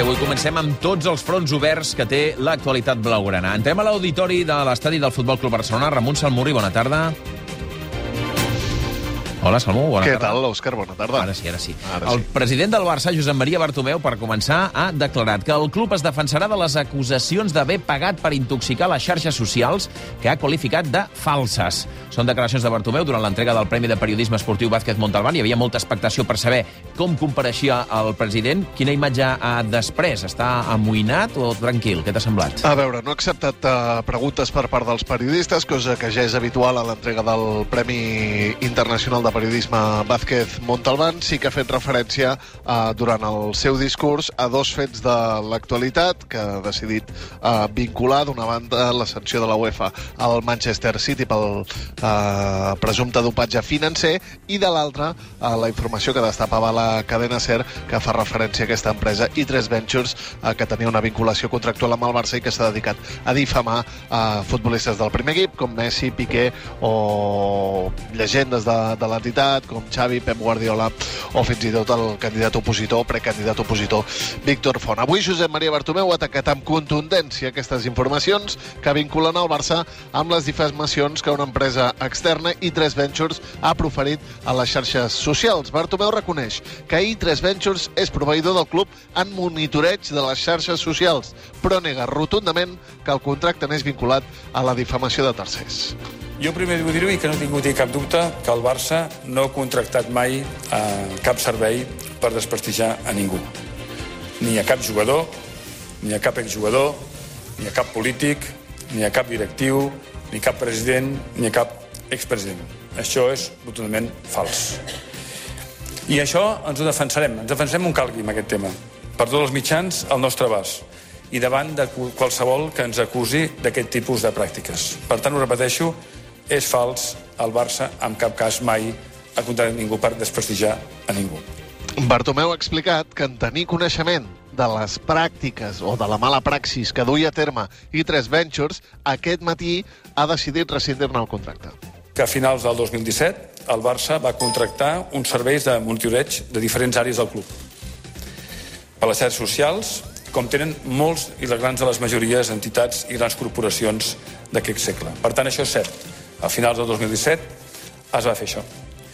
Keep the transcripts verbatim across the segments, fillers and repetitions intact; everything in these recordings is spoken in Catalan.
avui comencem amb tots els fronts oberts que té l'actualitat blaugrana. Entrem a l'auditori de l'estadi del Futbol Club Barcelona. Ramon Salmurri, bona tarda. Hola, Salmó, bona Què tarda. tal, Òscar? Bona tarda. Ara sí, ara sí. Ara el sí. president del Barça, Josep Maria Bartomeu, per començar, ha declarat que el club es defensarà de les acusacions d'haver pagat per intoxicar les xarxes socials, que ha qualificat de falses. Són declaracions de Bartomeu durant l'entrega del Premi de Periodisme Esportiu Vázquez Montalbán. Hi havia molta expectació per saber com compareixia el president. Quina imatge ha després? Està amoïnat o tranquil? Què t'ha semblat? A veure, no ha acceptat uh, preguntes per part dels periodistes, cosa que ja és habitual a l'entrega del Premi Internacional de Periodisme Vázquez Montalbán. Sí que ha fet referència uh, durant el seu discurs a dos fets de l'actualitat que ha decidit uh, vincular. D'una banda, la sanció de la UEFA al Manchester City pel uh, presumpte dopatge financer, i de l'altra, uh, la informació que destapava la cadena SER, que fa referència a aquesta empresa i tres Ventures, uh, que tenia una vinculació contractual amb el Barça i que s'ha dedicat a difamar uh, futbolistes del primer equip, com Messi, Piqué o llegendes de, de l'entitat, com Xavi, Pep Guardiola o fins i tot el candidat opositor, precandidat opositor, Víctor Font. Avui Josep Maria Bartomeu ha atacat amb contundència aquestes informacions que vinculen el Barça amb les difamacions que una empresa externa, i tres Ventures, ha proferit a les xarxes socials. Bartomeu reconeix que i tres Ventures és proveïdor del club en monitoreig de les xarxes socials, però nega rotundament que el contracte n'és vinculat a la difamació de tercers. Jo primer vull dir-ho i que no he tingut cap dubte que el Barça no ha contractat mai eh, cap servei per desprestigiar a ningú. Ni a cap jugador, ni a cap exjugador, ni a cap polític, ni a cap directiu, ni cap president, ni a cap expresident. Això és rotundament fals. I això ens ho defensarem, ens defensarem on calgui amb aquest tema, per tots els mitjans al nostre abast i davant de qualsevol que ens acusi d'aquest tipus de pràctiques. Per tant, ho repeteixo, és fals. El Barça en cap cas mai ha contractat ningú per desprestigiar a ningú. Bartomeu ha explicat que en tenir coneixement de les pràctiques o de la mala praxis que duia a terme i tres Ventures, aquest matí ha decidit rescindir-ne el contracte. Que a finals del dos mil disset el Barça va contractar uns serveis de monitoreig de diferents àrees del club. Per les xarxes socials, com tenen molts i les grans de les majories entitats i grans corporacions d'aquest segle. Per tant, això és cert. A finals del dos mil disset es va fer això.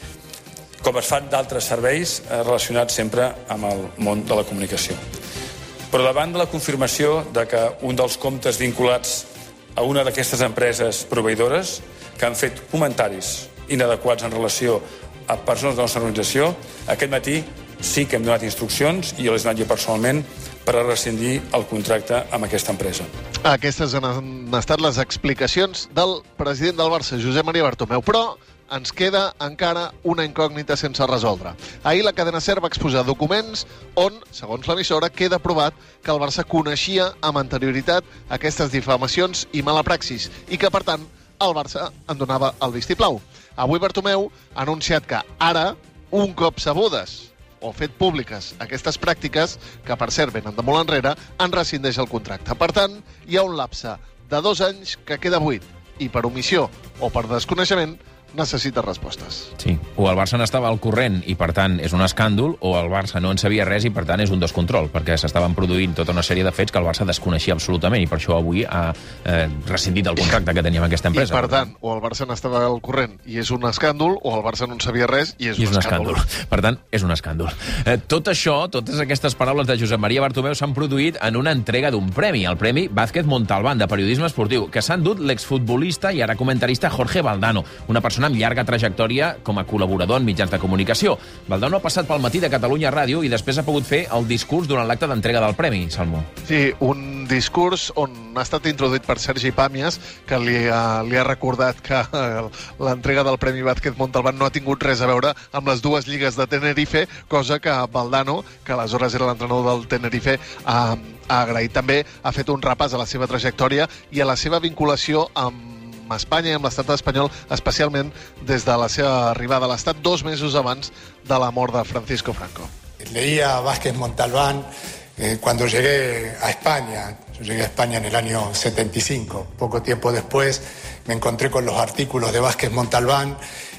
Com es fan d'altres serveis relacionats sempre amb el món de la comunicació. Però davant de la confirmació de que un dels comptes vinculats a una d'aquestes empreses proveïdores que han fet comentaris inadequats en relació a persones de la nostra organització, aquest matí sí que hem donat instruccions, i jo les he donat jo personalment, per a rescindir el contracte amb aquesta empresa. Aquestes han estat les explicacions del president del Barça, Josep Maria Bartomeu, però ens queda encara una incògnita sense resoldre. Ahir la cadena SER va exposar documents on, segons l'emissora, queda provat que el Barça coneixia amb anterioritat aquestes difamacions i mala praxis, i que, per tant, el Barça en donava el vistiplau. Avui Bartomeu ha anunciat que ara, un cop sabudes o fet públiques aquestes pràctiques, que per cert venen de molt enrere, en rescindeix el contracte. Per tant, hi ha un lapse de dos anys que queda buit, i per omissió o per desconeixement necessita respostes. Sí, o el Barça n'estava al corrent i, per tant, és un escàndol, o el Barça no en sabia res i, per tant, és un descontrol, perquè s'estaven produint tota una sèrie de fets que el Barça desconeixia absolutament, i per això avui ha eh, rescindit el contracte que tenia amb aquesta empresa. I, per tant, o el Barça n'estava al corrent i és un escàndol, o el Barça no en sabia res i és, I és un, un escàndol. escàndol. Per tant, és un escàndol. Eh, tot això, totes aquestes paraules de Josep Maria Bartomeu s'han produït en una entrega d'un premi, el Premi Vázquez Montalbán de Periodisme Esportiu, que s'ha endut l'exfutbolista i ara comentarista Jorge Valdano, una persona amb llarga trajectòria com a col·laborador en mitjans de comunicació. Valdano ha passat pel Matí de Catalunya Ràdio i després ha pogut fer el discurs durant l'acte d'entrega del premi, Salmó. Sí, un discurs on ha estat introduït per Sergi Pàmies, que li ha, li ha recordat que l'entrega del Premi Vázquez Montalbán no ha tingut res a veure amb les dues lligues de Tenerife, cosa que Valdano, que aleshores era l'entrenador del Tenerife, ha, ha agraït també. Ha fet un repàs a la seva trajectòria i a la seva vinculació amb a Espanya i amb l'estat espanyol, especialment des de la seva arribada a l'estat dos mesos abans de la mort de Francisco Franco. Leía a Vázquez Montalbán eh, cuando llegué a España. Yo llegué a España en el año setenta y cinco. Poco tiempo después me encontré con los artículos de Vázquez Montalbán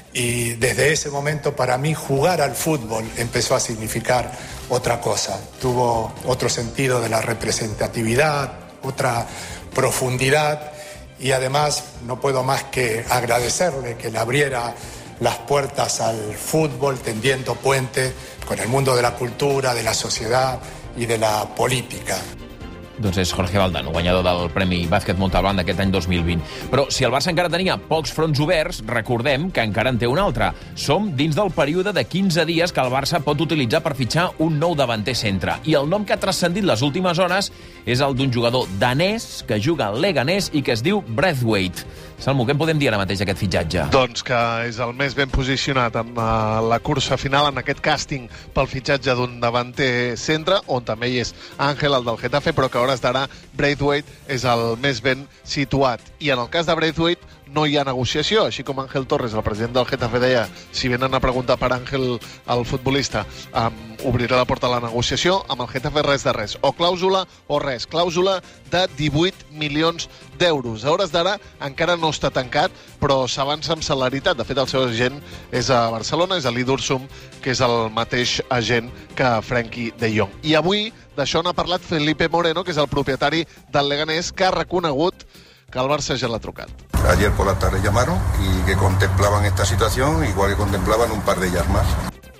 Y desde ese momento para mí jugar al fútbol empezó a significar otra cosa. Tuvo otro sentido de la representatividad, otra profundidad, y además no puedo más que agradecerle que le abriera las puertas al fútbol, tendiendo puente con el mundo de la cultura, de la sociedad y de la política. Doncs és Jorge Valdano, guanyador del Premi Bàsquet Montalbán d'aquest any dos mil vint. Però si el Barça encara tenia pocs fronts oberts, recordem que encara en té un altre. Som dins del període de quinze dies que el Barça pot utilitzar per fitxar un nou davanter centre. I el nom que ha transcendit les últimes hores és el d'un jugador danès que juga al Leganés i que es diu Braithwaite. Salmo, què en podem dir ara mateix d'aquest fitxatge? Doncs que és el més ben posicionat en uh, la cursa final, en aquest càsting pel fitxatge d'un davanter centre, on també hi és Ángel, el del Getafe, però que a hores d'ara Braithwaite és el més ben situat. I en el cas de Braithwaite no hi ha negociació, així com Ángel Torres, el president del Getafe, deia, si venen a preguntar per Ángel, el futbolista, um, obrirà la porta a la negociació, amb el Getafe res de res. O clàusula o res. Clàusula de divuit milions d'euros. A hores d'ara encara no està tancat, però s'avança amb celeritat. De fet, el seu agent és a Barcelona, és a l'Idursum, que és el mateix agent que Frenkie de Jong. I avui d'això n'ha parlat Felipe Moreno, que és el propietari del Leganés, que ha reconegut que el Barça ja l'ha trucat. Ayer por la tarde llamaron y que contemplaban esta situación, igual que contemplaban un par de ellas más.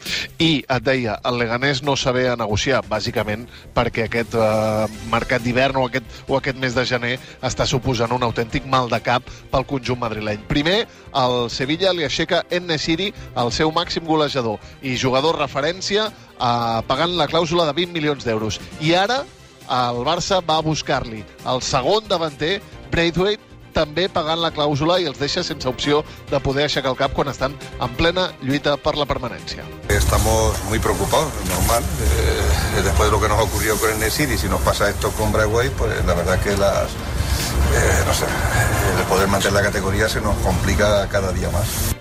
I et deia, el Leganés no sabia negociar, bàsicament perquè aquest eh, mercat d'hivern o aquest, o aquest mes de gener està suposant un autèntic mal de cap pel conjunt madrileny. Primer, el Sevilla li aixeca En-Nesyri, el seu màxim golejador i jugador referència, eh, pagant la clàusula de vint milions d'euros. I ara el Barça va a buscar-li el segon davanter, Braithwaite, també pagant la clàusula, i els deixa sense opció de poder aixecar el cap quan estan en plena lluita per la permanència. Estamos muy preocupados, normal. Eh, después de lo que nos ocurrió con En-Nesyri, si nos pasa esto con Braithwaite, pues la verdad que las, eh, no sé, el poder mantener la categoría se nos complica cada día más.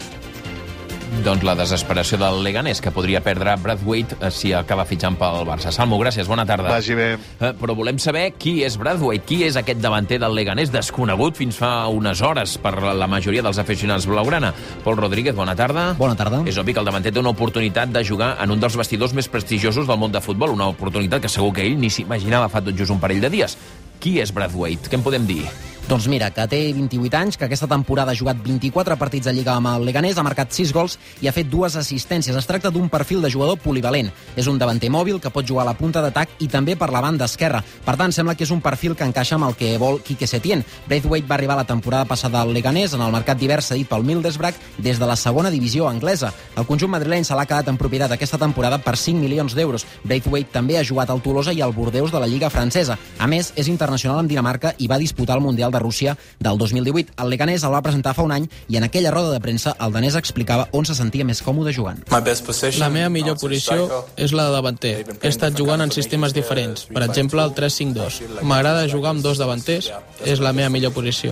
Doncs la desesperació del Leganés, que podria perdre Braithwaite si acaba fitxant pel Barça. Salmo, gràcies, bona tarda. Vagi bé. Eh, però volem saber qui és Braithwaite, qui és aquest davanter del Leganés, desconegut fins fa unes hores per la majoria dels aficionats blaugrana. Pol Rodríguez, bona tarda. Bona tarda. És obvi que el davanter té una oportunitat de jugar en un dels vestidors més prestigiosos del món de futbol, una oportunitat que segur que ell ni s'imaginava fa tot just un parell de dies. Qui és Braithwaite? Què en podem dir? Doncs mira, que té vint-i-vuit anys, que aquesta temporada ha jugat vint-i-quatre partits de Lliga amb el Leganés, ha marcat sis gols i ha fet dues assistències. Es tracta d'un perfil de jugador polivalent. És un davanter mòbil que pot jugar a la punta d'atac i també per la banda esquerra. Per tant, sembla que és un perfil que encaixa amb el que vol Quique Setién. Braithwaite va arribar la temporada passada al Leganés, en el mercat d'hivern cedit pel Middlesbrough des de la segona divisió anglesa. El conjunt madrileny se l'ha quedat en propietat aquesta temporada per cinc milions d'euros. Braithwaite també ha jugat al Tolosa i al Bordeus de la Lliga francesa. A més, és internacional amb Dinamarca i va disputar el Mundial de Rússia del dos mil divuit. El Leganés el va presentar fa un any i en aquella roda de premsa el danès explicava on se sentia més còmode jugant. La meva millor posició és la de davanter. He estat jugant en sistemes diferents, per exemple el tres cinc dos. M'agrada jugar amb dos davanters, és la meva millor posició.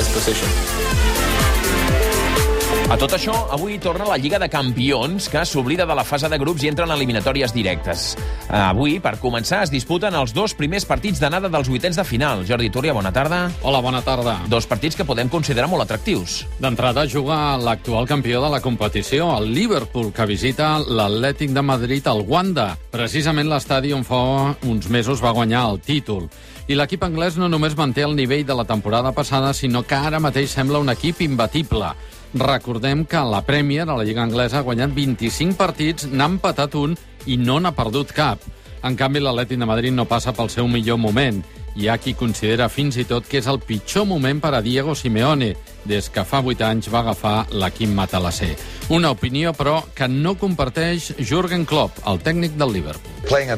A tot això, avui torna la Lliga de Campions, que s'oblida de la fase de grups i entra en eliminatòries directes. Avui, per començar, es disputen els dos primers partits d'anada dels vuitens de final. Jordi Túria, bona tarda. Hola, bona tarda. Dos partits que podem considerar molt atractius. D'entrada juga l'actual campió de la competició, el Liverpool, que visita l'Atlètic de Madrid al Wanda, precisament l'estadi on fa uns mesos va guanyar el títol. I l'equip anglès no només manté el nivell de la temporada passada, sinó que ara mateix sembla un equip imbatible. Recordem que la Premier, a la Lliga Anglesa, ha guanyat vint-i-cinc partits, n'ha empatat un i no n'ha perdut cap. En canvi, l'Atlètic de Madrid no passa pel seu millor moment. Hi ha qui considera fins i tot que és el pitjor moment per a Diego Simeone, des que fa vuit anys va agafar l'equip matalasser. Una opinió, però, que no comparteix Jürgen Klopp, el tècnic del Liverpool.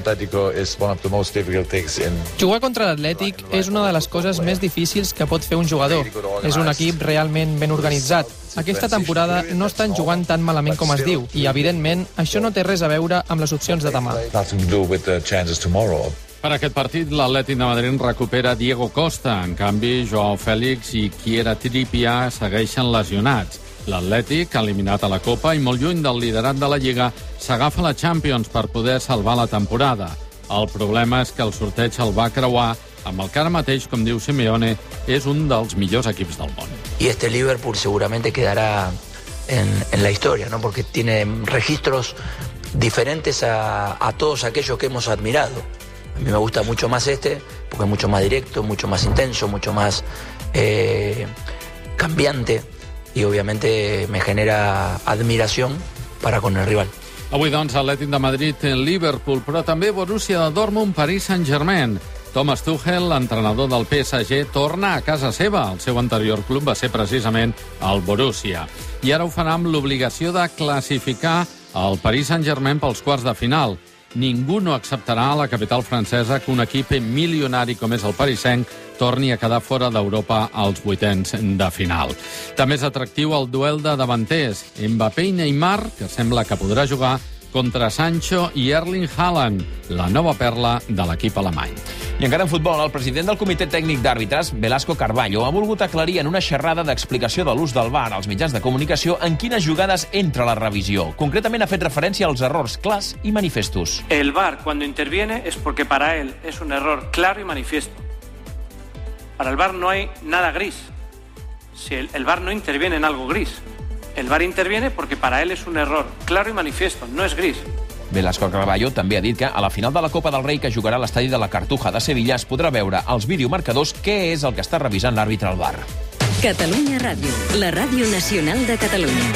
Jugar contra l'Atlètic és una de les coses més difícils que pot fer un jugador. És un equip realment ben organitzat. Aquesta temporada no estan jugant tan malament com es diu, i, evidentment, això no té res a veure amb les opcions de demà. Per aquest partit, l'Atlètic de Madrid recupera Diego Costa. En canvi, Joao Félix i Kieran Trippier segueixen lesionats. L'Atlètic, eliminat a la Copa i molt lluny del liderat de la Lliga, s'agafa la Champions per poder salvar la temporada. El problema és que el sorteig el va creuar amb el que ara mateix, com diu Simeone, és un dels millors equips del món. Y este Liverpool seguramente quedará en, en la historia, ¿no? Porque tiene registros diferentes a, a todos aquellos que hemos admirado. A mí me gusta mucho más este, porque es mucho más directo, mucho más intenso, mucho más eh, cambiante, y obviamente me genera admiración para con el rival. Avui, doncs, Atlètic de Madrid, Liverpool, però també Borussia Dortmund, Paris Saint-Germain. Thomas Tuchel, l'entrenador del P S G, torna a casa seva. El seu anterior club va ser precisament el Borussia. I ara ho farà amb l'obligació de classificar el Paris Saint-Germain pels quarts de final. Ningú no acceptarà a la capital francesa que un equip milionari com és el parisenc torni a quedar fora d'Europa als vuitens de final. També és atractiu el duel de davanters. Mbappé i Neymar, que sembla que podrà jugar contra Sancho i Erling Haaland, la nova perla de l'equip alemany. I encara en futbol, el president del Comitè Tècnic d'Àrbitres, Velasco Carballo, ha volgut aclarir en una xerrada d'explicació de l'ús del V A R als mitjans de comunicació en quines jugades entra la revisió. Concretament ha fet referència als errors clars i manifestos. El V A R, cuando interviene, es porque para él es un error claro y manifiesto. Para el V A R no hay nada gris. Si el, el V A R no interviene en algo gris. El V A R interviene porque para él es un error claro y manifiesto, no es gris. Velasco Carballo també ha dit que a la final de la Copa del Rei, que jugarà a l'estadi de la Cartuja de Sevilla, es podrà veure als videomarcadors què és el que està revisant l'àrbitre al V A R. Catalunya Ràdio, la ràdio nacional de Catalunya.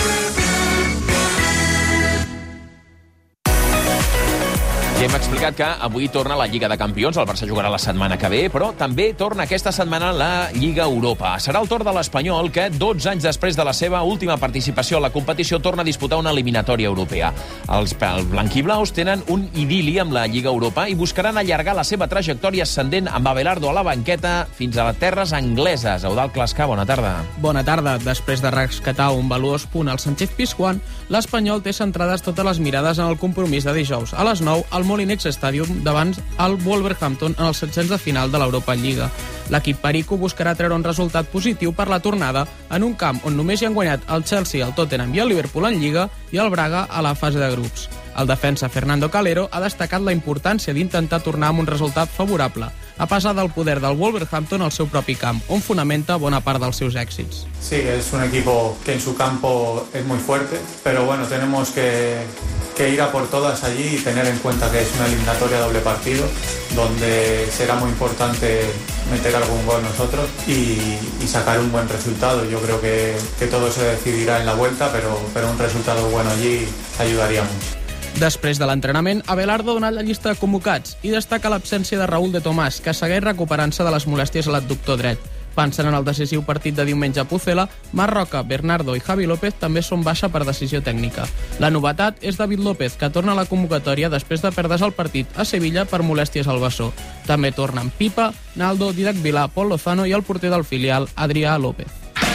Ja hem explicat que avui torna la Lliga de Campions, el Barça jugarà la setmana que ve, però també torna aquesta setmana la Lliga Europa. Serà el torn de l'Espanyol, que dotze anys després de la seva última participació a la competició torna a disputar una eliminatòria europea. Els, els blanquiblaus tenen un idili amb la Lliga Europa i buscaran allargar la seva trajectòria ascendent amb Abelardo a la banqueta fins a les terres angleses. Eudald Clascar, bona tarda. Bona tarda. Després de rescatar un valuós punt al Sánchez-Pizjuán, l'Espanyol té centrades totes les mirades en el compromís de dijous a les nou al Molineux Stadium davant el Wolverhampton en els setzents de final de l'Europa Lliga. L'equip perico buscarà treure un resultat positiu per la tornada en un camp on només hi han guanyat el Chelsea, el Tottenham i el Liverpool en Lliga i el Braga a la fase de grups. El defensa Fernando Calero ha destacat la importància d'intentar tornar amb un resultat favorable, a pesar del poder del Wolverhampton al seu propi camp, on fonamenta bona part dels seus èxits. Sí, es un equipo que en su campo es muy fuerte, pero bueno, tenemos que, que ir a por todas allí y tener en cuenta que es una eliminatoria doble partido, donde será muy importante meter algún gol nosotros y, y sacar un buen resultado. Yo creo que, que todo se decidirá en la vuelta, pero, pero un resultado bueno allí ayudaría mucho. Després de l'entrenament, Abelardo ha donat la llista de convocats i destaca l'absència de Raúl de Tomàs, que segueix recuperant-se de les molèsties a l'adductor dret. Pensant en el decisiu partit de diumenge a Pucela, Marc Roca, Bernardo i Javi López també són baixa per decisió tècnica. La novetat és David López, que torna a la convocatòria després de perdre's el partit a Sevilla per molèsties al bessó. També tornen Pipa, Naldo, Didac Vilà, Pol Lozano i el porter del filial, Adrià López.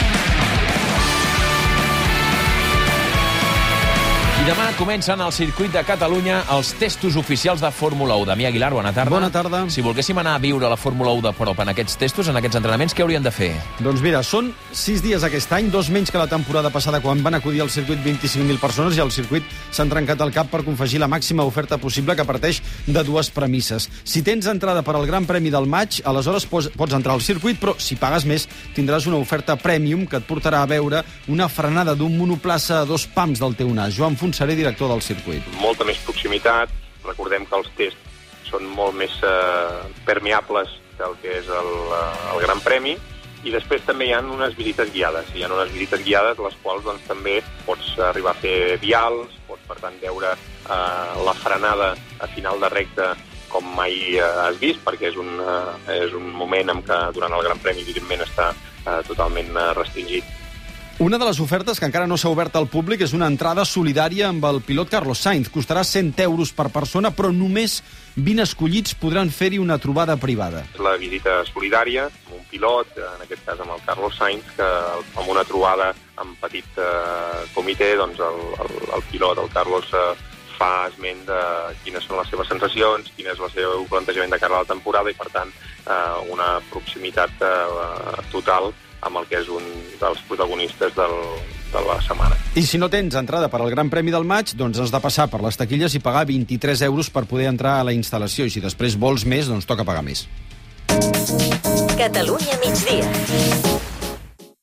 I demà comencen al circuit de Catalunya els testos oficials de Fórmula u. Damià Aguilar, bona tarda. Bona tarda. Si volguéssim anar a viure la Fórmula u de prop en aquests testos, en aquests entrenaments, què hauríem de fer? Doncs mira, són sis dies aquest any, dos menys que la temporada passada quan van acudir al circuit vint-i-cinc mil persones i al circuit s'han trencat el cap per confegir la màxima oferta possible, que parteix de dues premisses. Si tens entrada per al Gran Premi del maig, aleshores pots, pots entrar al circuit, però si pagues més tindràs una oferta premium que et portarà a veure una frenada d'un monoplaça a dos pams del teu nas. Joan Fonseré, director del circuit. Molta més proximitat, recordem que els tests són molt més eh, permeables que el que és el, el Gran Premi, i després també hi ha unes visites guiades. Hi ha unes visites guiades les quals doncs, també pots arribar a fer vials, pots per tant veure eh, la frenada a final de recta com mai eh, has vist, perquè és un, eh, és un moment en què durant el Gran Premi evidentment està eh, totalment eh, restringit. Una de les ofertes que encara no s'ha obert al públic és una entrada solidària amb el pilot Carlos Sainz. Costarà cent euros per persona, però només vint escollits podran fer-hi una trobada privada. La visita solidària amb un pilot, en aquest cas amb el Carlos Sainz, que amb una trobada amb petit eh, comitè, doncs el, el, el pilot, el Carlos, eh, fa esment de quines són les seves sensacions, quin és el seu plantejament de cara a la temporada i, per tant, eh, una proximitat eh, total amb el que és un dels protagonistes del, de la setmana. I si no tens entrada per al Gran Premi del maig, doncs has de passar per les taquilles i pagar vint-i-tres euros per poder entrar a la instal·lació. I si després vols més, doncs toca pagar més. Catalunya migdia.